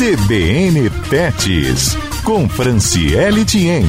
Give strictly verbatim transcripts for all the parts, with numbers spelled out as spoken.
C B N Pets, com Franciele Thiem.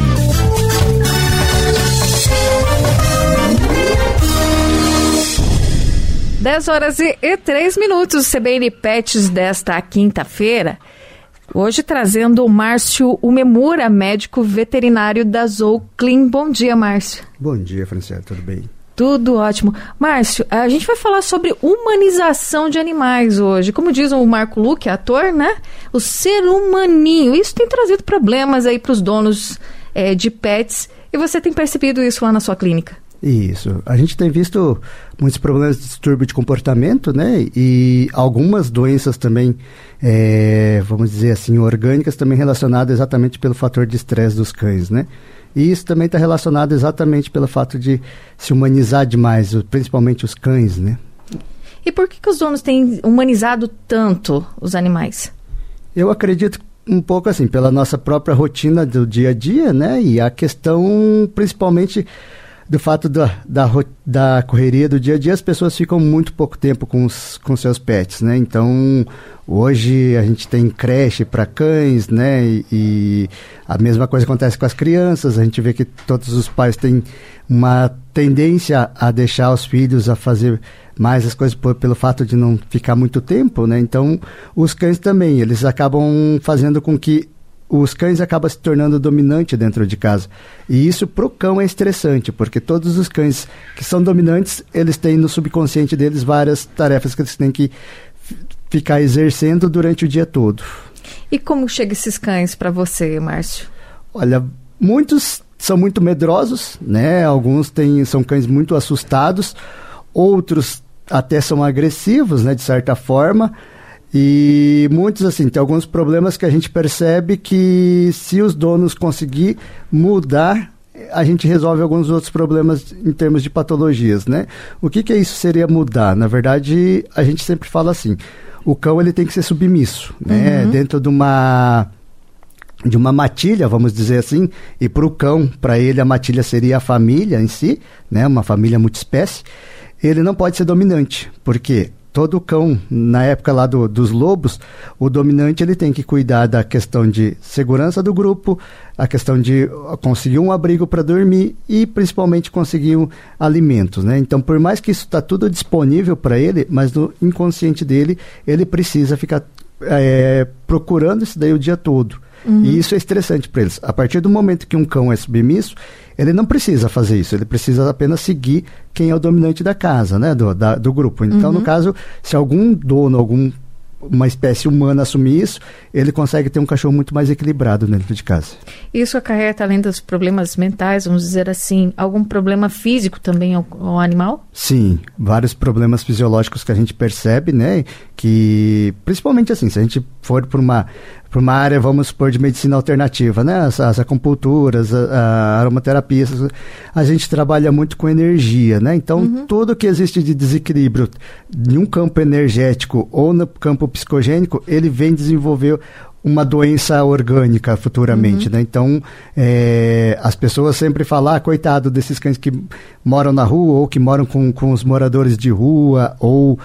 dez horas e três minutos, C B N Pets desta quinta-feira. Hoje trazendo o Márcio Umemura, médico veterinário da Zooclean. Bom dia, Márcio. Bom dia, Franciele, tudo bem? Tudo ótimo. Márcio, a gente vai falar sobre humanização de animais hoje. Como diz o Marco Luque, ator, né? O ser humaninho. Isso tem trazido problemas aí para os donos é, de pets. E você tem percebido isso lá na sua clínica? Isso. A gente tem visto muitos problemas de distúrbio de comportamento, né? E algumas doenças também, é, vamos dizer assim, orgânicas, também relacionadas exatamente pelo fator de estresse dos cães, né? E isso também está relacionado exatamente pelo fato de se humanizar demais, principalmente os cães, né? E por que, que os donos têm humanizado tanto os animais? Eu acredito um pouco assim, pela nossa própria rotina do dia a dia, né? E a questão, principalmente, do fato da, da, da correria do dia a dia, as pessoas ficam muito pouco tempo com os com seus pets, né? Então, hoje a gente tem creche para cães, né? E, e a mesma coisa acontece com as crianças. A gente vê que todos os pais têm uma tendência a deixar os filhos a fazer mais as coisas por, pelo fato de não ficar muito tempo, né? Então, os cães também, eles acabam fazendo com que os cães acabam se tornando dominante dentro de casa. E isso pro cão é estressante, porque todos os cães que são dominantes, eles têm no subconsciente deles várias tarefas que eles têm que f- ficar exercendo durante o dia todo. E como chegam esses cães para você, Márcio? Olha, muitos são muito medrosos, né? Alguns têm, são cães muito assustados, outros até são agressivos, né? De certa forma. E muitos, assim, tem alguns problemas que a gente percebe que se os donos conseguir mudar, a gente resolve alguns outros problemas em termos de patologias, né? O que que isso seria mudar? Na verdade, a gente sempre fala assim, o cão ele tem que ser submisso, né? Uhum. Dentro de uma, de uma matilha, vamos dizer assim, e para o cão, para ele a matilha seria a família em si, né? Uma família multiespécie, ele não pode ser dominante, porque todo cão, na época lá do, dos lobos, o dominante ele tem que cuidar da questão de segurança do grupo, a questão de conseguir um abrigo para dormir e principalmente conseguir um, alimentos, né? Então, por mais que isso está tudo disponível para ele, mas no inconsciente dele, ele precisa ficar é, procurando isso daí o dia todo. Uhum. E isso é estressante para eles. A partir do momento que um cão é submisso, ele não precisa fazer isso, ele precisa apenas seguir quem é o dominante da casa, né, do, da, do grupo. Então, uhum. no caso, se algum dono, algum uma espécie humana assumir isso, ele consegue ter um cachorro muito mais equilibrado dentro de casa. Isso acarreta, além dos problemas mentais, vamos dizer assim, algum problema físico também ao, ao animal? Sim, vários problemas fisiológicos que a gente percebe, né, que, principalmente assim, se a gente for para uma, para uma área, vamos supor, de medicina alternativa, né, as, as acupunturas, a, a aromaterapia, a gente trabalha muito com energia, né, então uhum. tudo que existe de desequilíbrio em um campo energético ou no campo psicogênico, ele vem desenvolver uma doença orgânica futuramente, uhum. né? Então, é, as pessoas sempre falam, ah, coitado desses cães que moram na rua ou que moram com, com os moradores de rua ou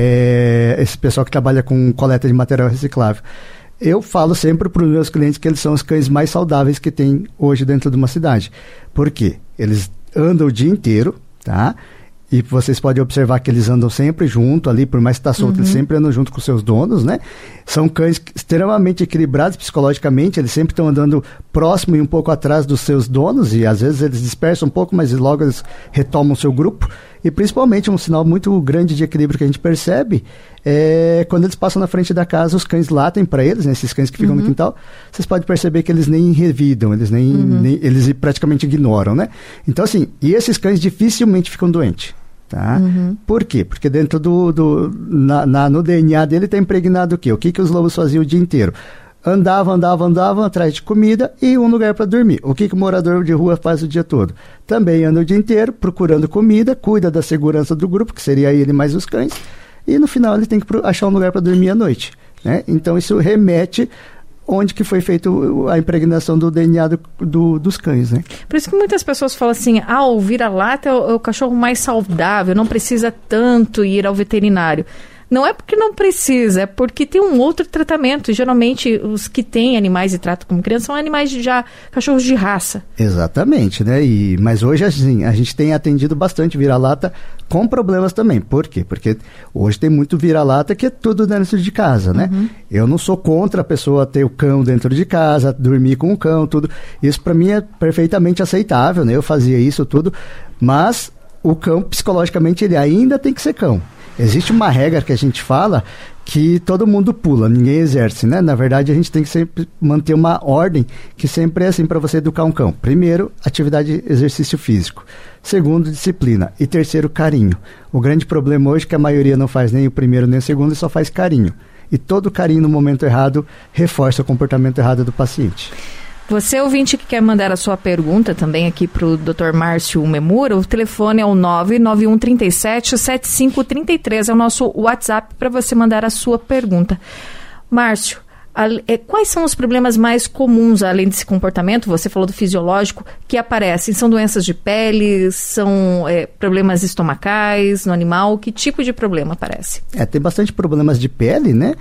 é, esse pessoal que trabalha com coleta de material reciclável. Eu falo sempre para os meus clientes que eles são os cães mais saudáveis que tem hoje dentro de uma cidade. Por quê? Eles andam o dia inteiro, tá? E vocês podem observar que eles andam sempre junto ali, por mais que está solto, uhum. eles sempre andam junto com seus donos, né? São cães extremamente equilibrados psicologicamente, eles sempre estão andando próximo e um pouco atrás dos seus donos, e às vezes eles dispersam um pouco, mas logo eles retomam o seu grupo. E principalmente um sinal muito grande de equilíbrio que a gente percebe é quando eles passam na frente da casa, os cães latem para eles, né? Esses cães que ficam uhum. no quintal, vocês podem perceber que eles nem revidam, eles nem, uhum. nem eles praticamente ignoram, né? Então assim, e esses cães dificilmente ficam doentes. Tá? Uhum. Por quê? Porque dentro do, do na, na, no D N A dele está impregnado o quê? O que, que os lobos faziam o dia inteiro? Andavam, andavam, andavam atrás de comida e um lugar para dormir. O que, que o morador de rua faz o dia todo? Também anda o dia inteiro procurando comida, cuida da segurança do grupo, que seria ele mais os cães, e no final ele tem que achar um lugar para dormir à noite, né? Então isso remete onde que foi feita a impregnação do D N A do, do, dos cães, né? Por isso que muitas pessoas falam assim, ah, o vira-lata é o, é o cachorro mais saudável, não precisa tanto ir ao veterinário. Não é porque não precisa, é porque tem um outro tratamento. E, geralmente, os que têm animais e tratam como criança são animais de já, cachorros de raça. Exatamente, né? E, mas hoje, assim, a gente tem atendido bastante vira-lata com problemas também. Por quê? Porque hoje tem muito vira-lata que é tudo dentro de casa, né? Uhum. Eu não sou contra a pessoa ter o cão dentro de casa, dormir com o cão, tudo. Isso para mim é perfeitamente aceitável, né? Eu fazia isso tudo, mas o cão, psicologicamente, ele ainda tem que ser cão. Existe uma regra que a gente fala que todo mundo pula, ninguém exerce, né? Na verdade, a gente tem que sempre manter uma ordem que sempre é assim para você educar um cão. Primeiro, atividade, exercício físico. Segundo, disciplina. E terceiro, carinho. O grande problema hoje é que a maioria não faz nem o primeiro nem o segundo e só faz carinho. E todo carinho no momento errado reforça o comportamento errado do paciente. Você, ouvinte, que quer mandar a sua pergunta também aqui para o doutor Márcio Uemura, o telefone é o nove nove um três sete, sete cinco três três, é o nosso WhatsApp para você mandar a sua pergunta. Márcio, a, é, quais são os problemas mais comuns, além desse comportamento, você falou do fisiológico, que aparecem? São doenças de pele, são é, problemas estomacais no animal? Que tipo de problema aparece? É, tem bastante problemas de pele, né?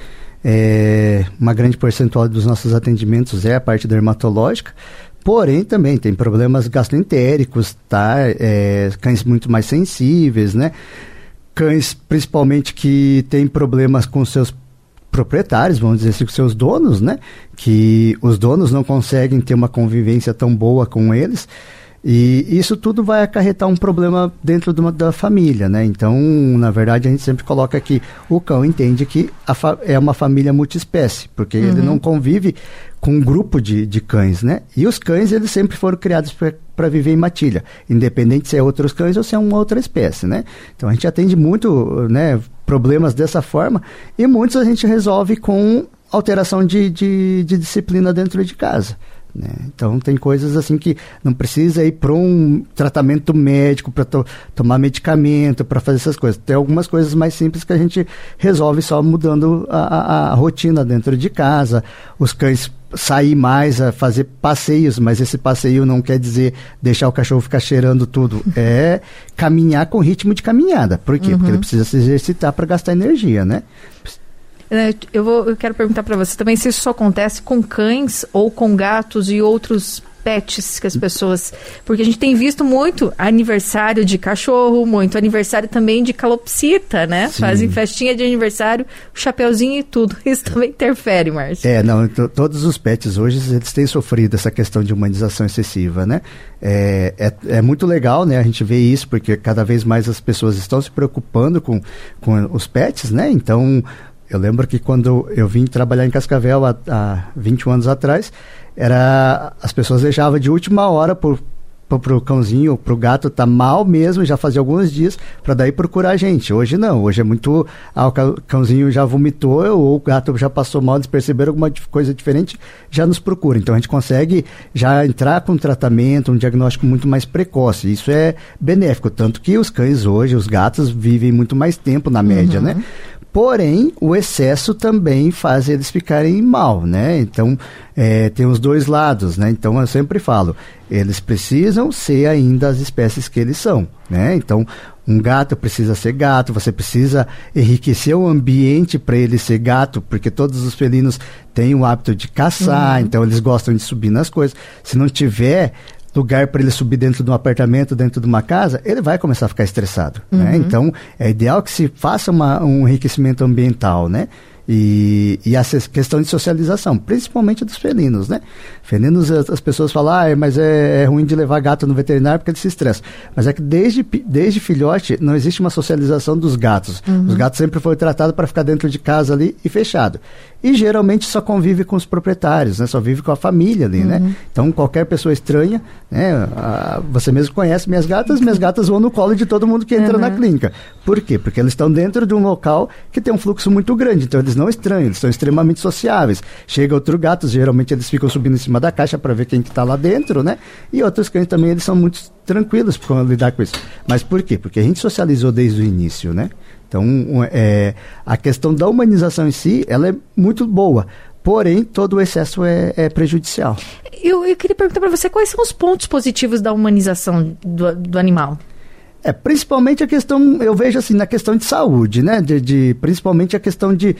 É, uma grande percentual dos nossos atendimentos é a parte dermatológica, porém também tem problemas gastroentéricos, tá? É, cães muito mais sensíveis, né? Cães principalmente que têm problemas com seus proprietários, vamos dizer assim, com seus donos, né? Que os donos não conseguem ter uma convivência tão boa com eles. E isso tudo vai acarretar um problema dentro de uma, da família, né? Então, na verdade, a gente sempre coloca que o cão entende que a fa- é uma família multiespécie, porque uhum. ele não convive com um grupo de, de cães, né? E os cães, eles sempre foram criados para viver em matilha, independente se é outros cães ou se é uma outra espécie, né? Então, a gente atende muito, né, problemas dessa forma e muitos a gente resolve com alteração de, de, de disciplina dentro de casa. Né? Então tem coisas assim que não precisa ir para um tratamento médico, para to- tomar medicamento, para fazer essas coisas. Tem algumas coisas mais simples que a gente resolve só mudando a, a, a rotina dentro de casa. Os cães sair mais, a fazer passeios, mas esse passeio não quer dizer deixar o cachorro ficar cheirando tudo, é caminhar com ritmo de caminhada. Por quê? Uhum. Porque ele precisa se exercitar para gastar energia, né? Eu, vou, eu quero perguntar para você também se isso só acontece com cães ou com gatos e outros pets que as pessoas... Porque a gente tem visto muito aniversário de cachorro, muito aniversário também de calopsita, né? Sim. Fazem festinha de aniversário, chapeuzinho e tudo. Isso também interfere, Márcio. É, não, t- todos os pets hoje, eles têm sofrido essa questão de humanização excessiva, né? É, é, é muito legal, né? A gente vê isso porque cada vez mais as pessoas estão se preocupando com, com os pets, né? Então... Eu lembro que quando eu vim trabalhar em Cascavel há, há vinte e um anos atrás, era, as pessoas deixavam de última hora para o cãozinho, para o gato tá mal mesmo, já fazia alguns dias, para daí procurar a gente. Hoje não, hoje é muito... Ah, o cãozinho já vomitou, ou o gato já passou mal, eles perceberam alguma coisa diferente, já nos procura. Então a gente consegue já entrar com um tratamento, um diagnóstico muito mais precoce. Isso é benéfico, tanto que os cães hoje, os gatos, vivem muito mais tempo na média, uhum. né? Porém, o excesso também faz eles ficarem mal, né? Então, é, tem os dois lados, né? Então, eu sempre falo, eles precisam ser ainda as espécies que eles são, né? Então, um gato precisa ser gato, você precisa enriquecer o ambiente para ele ser gato, porque todos os felinos têm o hábito de caçar, uhum. então eles gostam de subir nas coisas. Se não tiver lugar para ele subir dentro de um apartamento, dentro de uma casa, ele vai começar a ficar estressado, uhum. né? Então, é ideal que se faça uma, um enriquecimento ambiental, né? E, e a questão de socialização, principalmente dos felinos, né? Felinos, as, as pessoas falam, ah, mas é, é ruim de levar gato no veterinário porque ele se estressa. Mas é que desde, desde filhote não existe uma socialização dos gatos. Uhum. Os gatos sempre foram tratados para ficar dentro de casa ali e fechado. E geralmente só convive com os proprietários, né? Só vive com a família ali, uhum. né? Então qualquer pessoa estranha, né? A, você mesmo conhece minhas gatas, minhas gatas vão no colo de todo mundo que entra uhum. na clínica. Por quê? Porque eles estão dentro de um local que tem um fluxo muito grande, então eles não estranham, eles são extremamente sociáveis. Chega outro gato, geralmente eles ficam subindo em cima da caixa para ver quem que está lá dentro, né? E outros cães também, eles são muito tranquilos para lidar com isso. Mas por quê? Porque a gente socializou desde o início, né? Então, é, a questão da humanização em si, ela é muito boa, porém, todo o excesso é, é prejudicial. Eu, eu queria perguntar para você, quais são os pontos positivos da humanização do, do animal? É, principalmente a questão, eu vejo assim, na questão de saúde, né? De, de, principalmente a questão de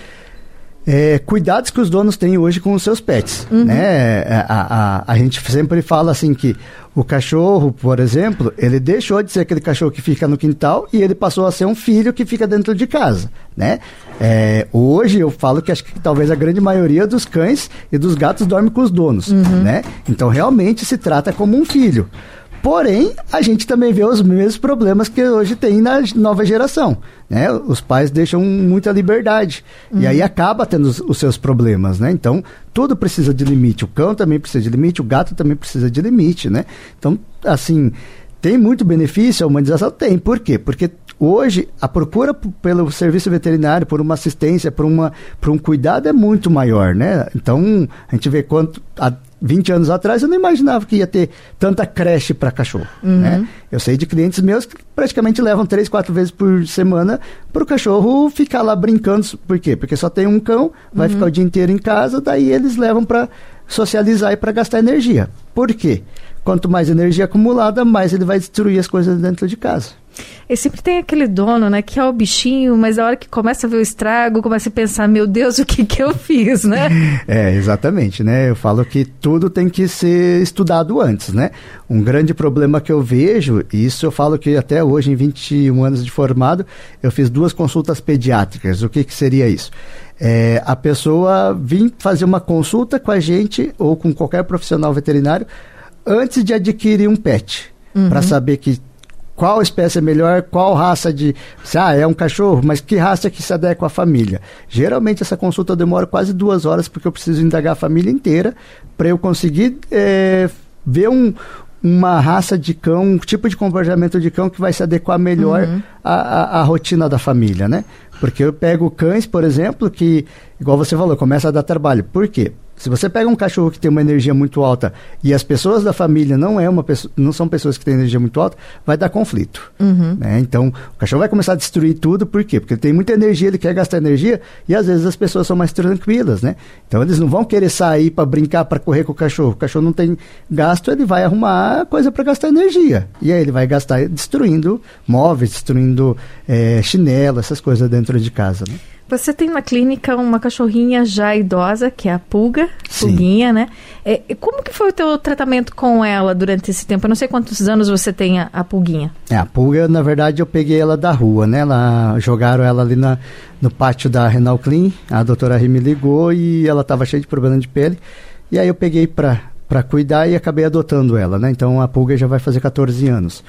é, cuidados que os donos têm hoje com os seus pets, uhum. né? A, a, a gente sempre fala assim que o cachorro, por exemplo, ele deixou de ser aquele cachorro que fica no quintal e ele passou a ser um filho que fica dentro de casa, né? É, hoje eu falo que acho que talvez a grande maioria dos cães e dos gatos dorme com os donos, uhum. né? Então realmente se trata como um filho. Porém, a gente também vê os mesmos problemas que hoje tem na nova geração, né? Os pais deixam muita liberdade, uhum. e aí acaba tendo os, os seus problemas, né? Então, tudo precisa de limite. O cão também precisa de limite, o gato também precisa de limite, né? Então, assim, tem muito benefício a humanização? Tem. Por quê? Porque hoje a procura p- pelo serviço veterinário, por uma assistência, por, uma, por um cuidado é muito maior, né? Então, a gente vê quanto... A, vinte anos atrás eu não imaginava que ia ter tanta creche para cachorro, uhum. né? Eu sei de clientes meus que praticamente levam três, quatro vezes por semana para o cachorro ficar lá brincando. Por quê? Porque só tem um cão, vai uhum. ficar o dia inteiro em casa, daí eles levam para socializar e para gastar energia. Por quê? Quanto mais energia acumulada, mais ele vai destruir as coisas dentro de casa. E sempre tem aquele dono, né, que é o bichinho, mas a hora que começa a ver o estrago, começa a pensar, meu Deus, o que que eu fiz, né? É, exatamente, né? Eu falo que tudo tem que ser estudado antes, né? Um grande problema que eu vejo, e isso eu falo que até hoje, em vinte e um anos de formado, eu fiz duas consultas pediátricas. O que que seria isso? É, a pessoa vir fazer uma consulta com a gente ou com qualquer profissional veterinário antes de adquirir um pet, uhum. para saber que qual espécie é melhor, qual raça de... Ah, é um cachorro, mas que raça que se adequa à família? Geralmente essa consulta demora quase duas horas, porque eu preciso indagar a família inteira para eu conseguir é, ver um, uma raça de cão, um tipo de comportamento de cão que vai se adequar melhor uhum. à, à, à rotina da família, né? Porque eu pego cães, por exemplo, que, igual você falou, começa a dar trabalho. Por quê? Se você pega um cachorro que tem uma energia muito alta e as pessoas da família não, é uma pessoa, não são pessoas que têm energia muito alta, vai dar conflito. Uhum. Né? Então, o cachorro vai começar a destruir tudo. Por quê? Porque ele tem muita energia, ele quer gastar energia e às vezes as pessoas são mais tranquilas, né? Então, eles não vão querer sair para brincar, para correr com o cachorro. O cachorro não tem gasto, ele vai arrumar coisa para gastar energia. E aí ele vai gastar destruindo móveis, destruindo é, chinelo, essas coisas dentro de casa, né? Você tem na clínica uma cachorrinha já idosa, que é a Pulga, Sim. Pulguinha, né? É, como que foi o teu tratamento com ela durante esse tempo? Eu não sei quantos anos você tem a, a Pulguinha. É, a Pulga, na verdade, eu peguei ela da rua, né? Ela, jogaram ela ali na, no pátio da Renal Clean, a doutora Ri me ligou e ela estava cheia de problema de pele. E aí eu peguei para para cuidar e acabei adotando ela, né? Então a Pulga já vai fazer catorze anos.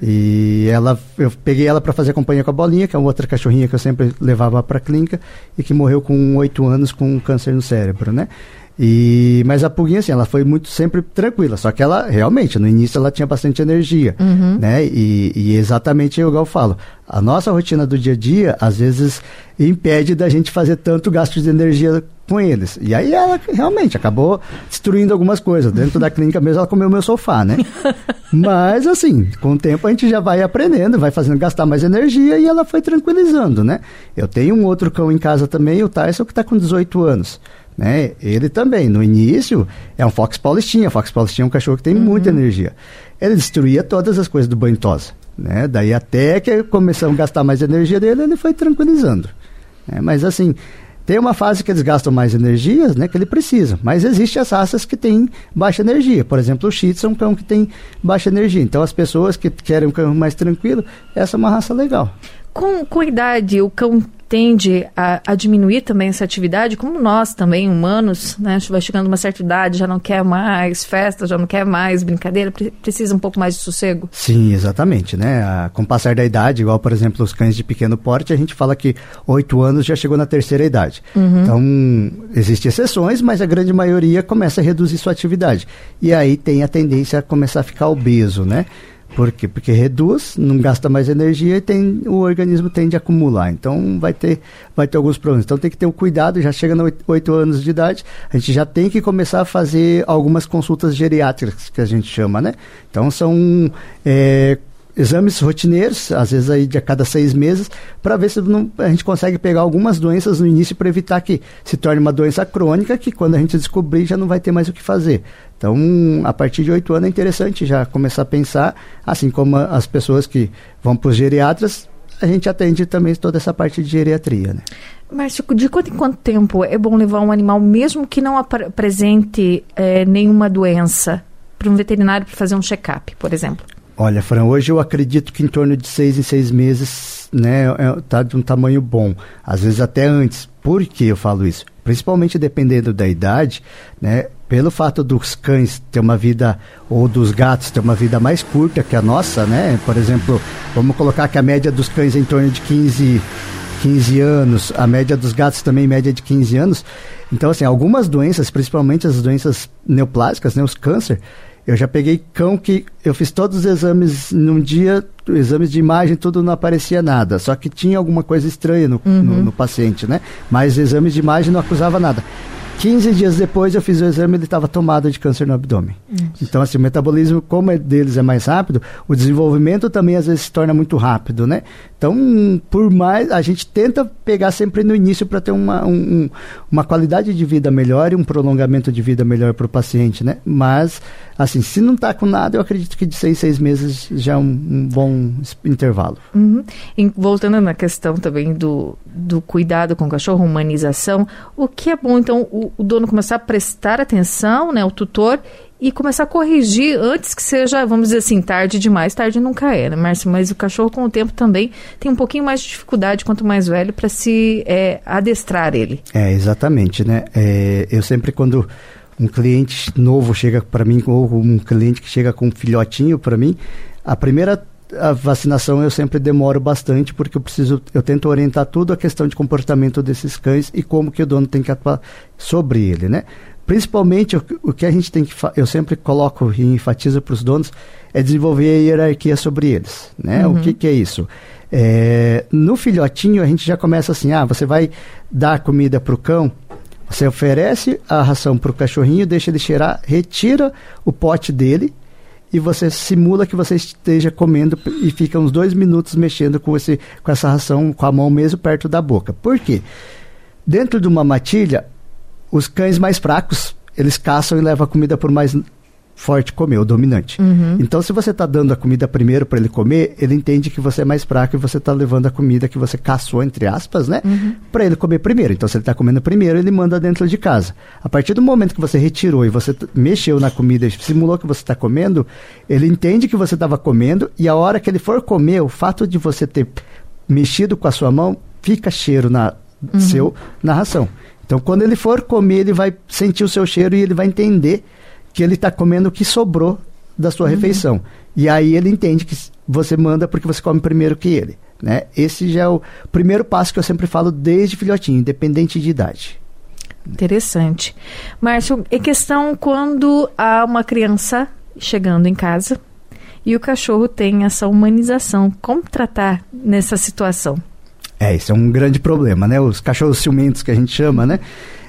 E ela, eu peguei ela para fazer companhia com a Bolinha, que é uma outra cachorrinha que eu sempre levava para a clínica e que morreu com oito anos com câncer no cérebro, né? E, mas a Pulguinha, assim, ela foi muito sempre tranquila, só que ela, realmente, no início ela tinha bastante energia, uhum. né? E, e exatamente igual eu falo, a nossa rotina do dia a dia, às vezes, impede da gente fazer tanto gasto de energia com eles. E aí ela, realmente, acabou destruindo algumas coisas. Dentro da clínica mesmo, ela comeu meu sofá, né? Mas, assim, com o tempo a gente já vai aprendendo, vai fazendo gastar mais energia e ela foi tranquilizando, né? Eu tenho um outro cão em casa também, o Tyson, que está com dezoito anos. Né? Ele também, no início, é um Fox Paulistinha. Fox Paulistinha é um cachorro que tem uhum. muita energia. Ele destruía todas as coisas do banho tosa, né? Daí até que começamos a gastar mais energia dele, ele foi tranquilizando. Né? Mas assim, tem uma fase que eles gastam mais energias, né, que ele precisa. Mas existem as raças que têm baixa energia. Por exemplo, o Shih Tzu é um cão que tem baixa energia. Então as pessoas que querem um cão mais tranquilo, essa é uma raça legal. Com, com a idade, o cão tende a, a diminuir também essa atividade, como nós também, humanos, né? Vai chegando uma certa idade, já não quer mais festa, já não quer mais brincadeira, pre- precisa um pouco mais de sossego? Sim, exatamente, né? A, com o passar da idade, igual, por exemplo, os cães de pequeno porte, a gente fala que oito anos já chegou na terceira idade. Uhum. Então, existem exceções, mas a grande maioria começa a reduzir sua atividade. E aí tem a tendência a começar a ficar obeso, né? Por quê? Porque reduz, não gasta mais energia e tem, o organismo tende a acumular. Então vai ter, vai ter alguns problemas. Então tem que ter o cuidado, já chega nos oito anos de idade, a gente já tem que começar a fazer algumas consultas geriátricas, que a gente chama, né? Então são é, exames rotineiros, às vezes aí de a cada seis meses, para ver se não, a gente consegue pegar algumas doenças no início para evitar que se torne uma doença crônica, que quando a gente descobrir já não vai ter mais o que fazer. Então, a partir de oito anos é interessante já começar a pensar, assim como as pessoas que vão para os geriatras, a gente atende também toda essa parte de geriatria, né? Márcio, de quanto em quanto tempo é bom levar um animal, mesmo que não ap- apresente é, nenhuma doença, para um veterinário para fazer um check-up, por exemplo? Olha, Fran, hoje eu acredito que em torno de seis em seis meses, né, está de um tamanho bom. Às vezes até antes. Por que eu falo isso? Principalmente dependendo da idade, né, pelo fato dos cães ter uma vida, ou dos gatos ter uma vida mais curta que a nossa, né? Por exemplo, vamos colocar que a média dos cães é em torno de quinze, quinze anos, a média dos gatos também média de quinze anos. Então, assim, algumas doenças, principalmente as doenças neoplásicas, né, os câncer, eu já peguei cão que eu fiz todos os exames num dia, exames de imagem, tudo não aparecia nada. Só que tinha alguma coisa estranha no, uhum. no, no paciente, né? Mas exames de imagem não acusava nada. quinze dias depois eu fiz o exame e ele estava tomado de câncer no abdômen. Isso. Então, assim, o metabolismo, como é deles é mais rápido, o desenvolvimento também às vezes se torna muito rápido, né? Então, por mais, a gente tenta pegar sempre no início para ter uma, um, uma qualidade de vida melhor e um prolongamento de vida melhor para o paciente, né? Mas, assim, se não está com nada, eu acredito que de seis, seis meses já é um, um bom intervalo. Uhum. E voltando na questão também do, do cuidado com o cachorro, humanização, o que é bom, então, o, o dono começar a prestar atenção, né, o tutor, e começar a corrigir antes que seja, vamos dizer assim, tarde demais. Tarde nunca é, né, Márcio? Mas o cachorro, com o tempo, também tem um pouquinho mais de dificuldade, quanto mais velho, para se é, adestrar ele. É, exatamente, né? É, eu sempre, quando um cliente novo chega para mim, ou um cliente que chega com um filhotinho para mim, a primeira a vacinação eu sempre demoro bastante, porque eu preciso, eu tento orientar tudo a questão de comportamento desses cães e como que o dono tem que atuar sobre ele, né? Principalmente o, o que a gente tem que, eu sempre coloco e enfatizo para os donos, é desenvolver a hierarquia sobre eles, né? Uhum. O que que é isso? É, no filhotinho a gente já começa assim, ah, você vai dar comida para o cão, você oferece a ração para o cachorrinho, deixa ele cheirar, retira o pote dele, e você simula que você esteja comendo e fica uns dois minutos mexendo com, esse, com essa ração, com a mão mesmo perto da boca. Por quê? Dentro de uma matilha, os cães mais fracos, eles caçam e levam a comida por mais forte comer, o dominante. Uhum. Então, se você está dando a comida primeiro para ele comer, ele entende que você é mais fraco e você está levando a comida que você caçou, entre aspas, né? Uhum. Para ele comer primeiro. Então, se ele está comendo primeiro, ele manda dentro de casa. A partir do momento que você retirou e você t- mexeu na comida e simulou que você está comendo, ele entende que você estava comendo e a hora que ele for comer, o fato de você ter mexido com a sua mão, fica cheiro na, uhum. seu na ração. Então, quando ele for comer, ele vai sentir o seu cheiro e ele vai entender que ele está comendo o que sobrou da sua uhum. refeição. E aí ele entende que você manda porque você come primeiro que ele, né? Esse já é o primeiro passo que eu sempre falo desde filhotinho, independente de idade. Interessante. Márcio, é questão quando há uma criança chegando em casa e o cachorro tem essa humanização. Como tratar nessa situação? É, isso é um grande problema, né? Os cachorros ciumentos que a gente chama, né?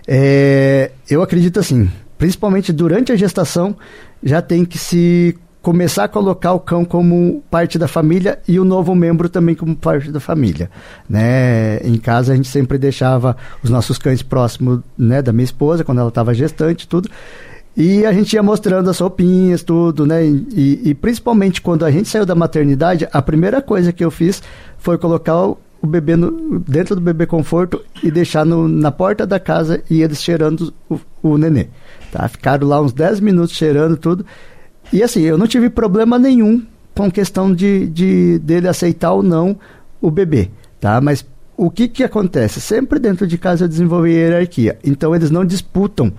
É, eu acredito assim, principalmente durante a gestação, já tem que se começar a colocar o cão como parte da família e o novo membro também como parte da família, né? Em casa a gente sempre deixava os nossos cães próximos, né, da minha esposa, quando ela estava gestante, tudo. E a gente ia mostrando as roupinhas, tudo, né? E, e principalmente quando a gente saiu da maternidade, a primeira coisa que eu fiz foi colocar o o bebê no, dentro do bebê conforto e deixar no, na porta da casa e eles cheirando o, o nenê, tá? Ficaram lá uns dez minutos cheirando tudo e assim, eu não tive problema nenhum com questão de, de dele aceitar ou não o bebê, tá? Mas o que que acontece? Sempre dentro de casa eu desenvolvi hierarquia, então eles não disputam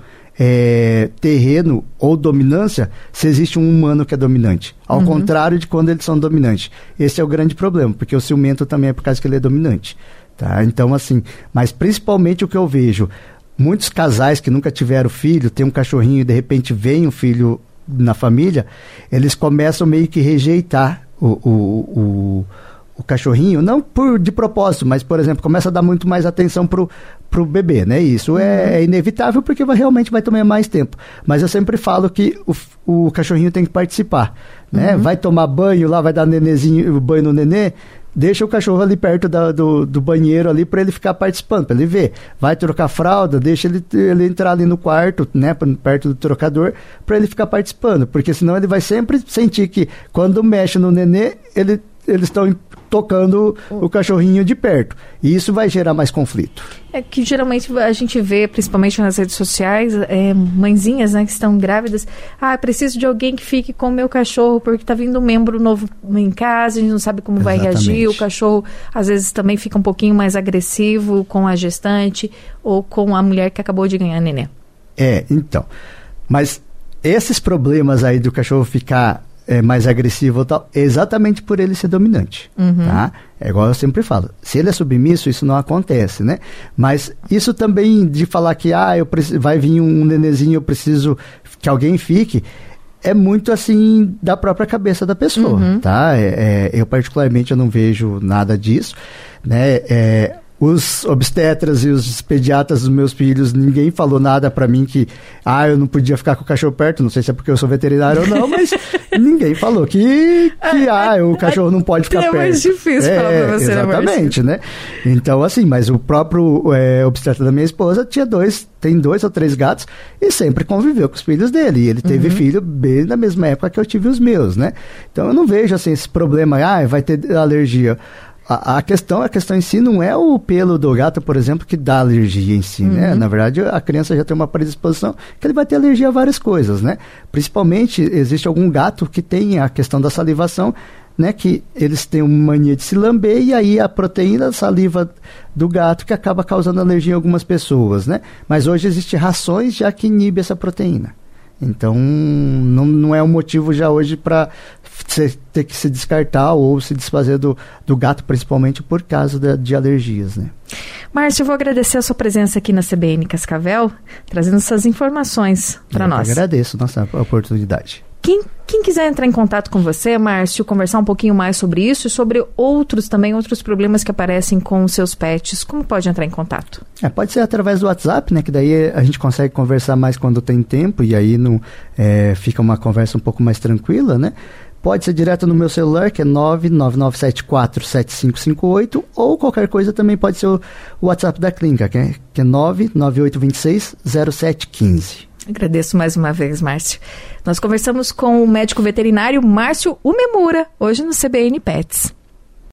É, terreno ou dominância se existe um humano que é dominante, ao uhum. contrário de quando eles são dominantes. Esse é o grande problema, porque o ciumento também é por causa que ele é dominante, tá? Então assim, mas principalmente o que eu vejo, muitos casais que nunca tiveram filho, tem um cachorrinho e de repente vem um filho na família, eles começam meio que rejeitar o, o, o, o cachorrinho, não por, de propósito, mas, por exemplo, começa a dar muito mais atenção pro, pro bebê, né? Isso é, é inevitável porque vai, realmente vai tomar mais tempo. Mas eu sempre falo que o, o cachorrinho tem que participar, né? Uhum. Vai tomar banho lá, vai dar nenezinho, banho no nenê, deixa o cachorro ali perto da, do, do banheiro ali para ele ficar participando, para ele ver. Vai trocar fralda, deixa ele, ele entrar ali no quarto, né, perto do trocador, para ele ficar participando, porque senão ele vai sempre sentir que quando mexe no nenê, ele, eles estão tocando o cachorrinho de perto. E isso vai gerar mais conflito. É que geralmente a gente vê, principalmente nas redes sociais, é, mãezinhas, né, que estão grávidas. Ah, preciso de alguém que fique com o meu cachorro, porque está vindo um membro novo em casa, a gente não sabe como Exatamente. vai reagir. O cachorro, às vezes, também fica um pouquinho mais agressivo com a gestante ou com a mulher que acabou de ganhar neném. É, então. Mas esses problemas aí do cachorro ficar É, mais agressivo e tal, é exatamente por ele ser dominante, uhum. tá? É igual eu sempre falo, se ele é submisso, isso não acontece, né? Mas isso também de falar que, ah, eu preciso, vai vir um nenezinho, eu preciso que alguém fique, é muito assim da própria cabeça da pessoa, uhum. tá? É, é, eu particularmente eu não vejo nada disso, né? É, os obstetras e os pediatras dos meus filhos, ninguém falou nada pra mim que, ah, eu não podia ficar com o cachorro perto, não sei se é porque eu sou veterinário ou não, mas ninguém falou que, que ah, o cachorro não pode ficar é perto. É mais difícil é, falar pra você, exatamente, né? Então, assim, mas o próprio é, obstetra da minha esposa tinha dois, tem dois ou três gatos e sempre conviveu com os filhos dele. E ele teve uhum. filho bem na mesma época que eu tive os meus, né? Então, eu não vejo, assim, esse problema, ah, vai ter alergia. A, a, questão, a questão em si não é o pelo do gato, por exemplo, que dá alergia em si, uhum. né? Na verdade, a criança já tem uma predisposição que ele vai ter alergia a várias coisas, né? Principalmente, existe algum gato que tem a questão da salivação, né? Que eles têm uma mania de se lamber e aí a proteína da saliva do gato que acaba causando alergia em algumas pessoas, né? Mas hoje existem rações já que inibem essa proteína. Então, não, não é um motivo já hoje para ter que se descartar ou se desfazer do, do gato, principalmente por causa de, de alergias, né? Márcio, eu vou agradecer a sua presença aqui na C B N Cascavel, trazendo essas informações para nós. Eu agradeço a nossa oportunidade. Quem, quem quiser entrar em contato com você, Márcio, conversar um pouquinho mais sobre isso e sobre outros também, outros problemas que aparecem com os seus pets, como pode entrar em contato? É, pode ser através do WhatsApp, né, que daí a gente consegue conversar mais quando tem tempo e aí não, é, fica uma conversa um pouco mais tranquila, né? Pode ser direto no meu celular, que é nove nove nove sete quatro sete cinco cinco oito, ou qualquer coisa também pode ser o, o WhatsApp da clínica, que é, que é nove nove oito dois seis zero sete um cinco. Agradeço mais uma vez, Márcio. Nós conversamos com o médico veterinário Márcio Umemura, hoje no C B N Pets.